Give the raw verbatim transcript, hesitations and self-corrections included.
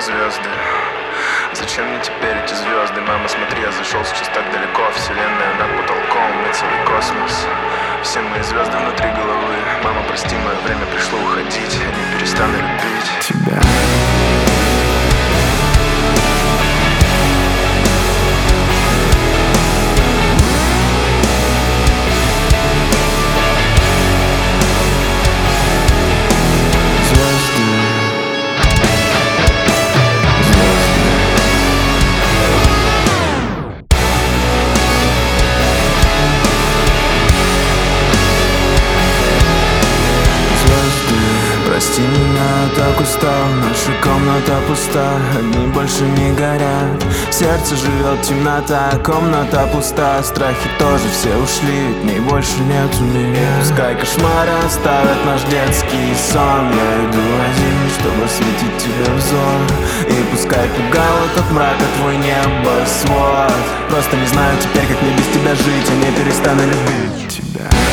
звезды. Зачем мне теперь эти звезды? Мама, смотри, я зашел сейчас так далеко. Вселенная над потолком, и целый космос. Все мои звезды внутри головы. Мама, прости, мое время пришло уходить. Я не перестану любить тебя. Прости меня, я так устал, наша комната пуста, огни больше не горят. В сердце живет темнота, комната пуста, страхи тоже все ушли, дней больше нету меня. Пускай кошмары оставят наш детский сон, я иду один, чтобы осветить тебе взор. И пускай пугал этот мрак, а твой небосвод. Просто не знаю теперь, как мне без тебя жить, я не перестану любить тебя.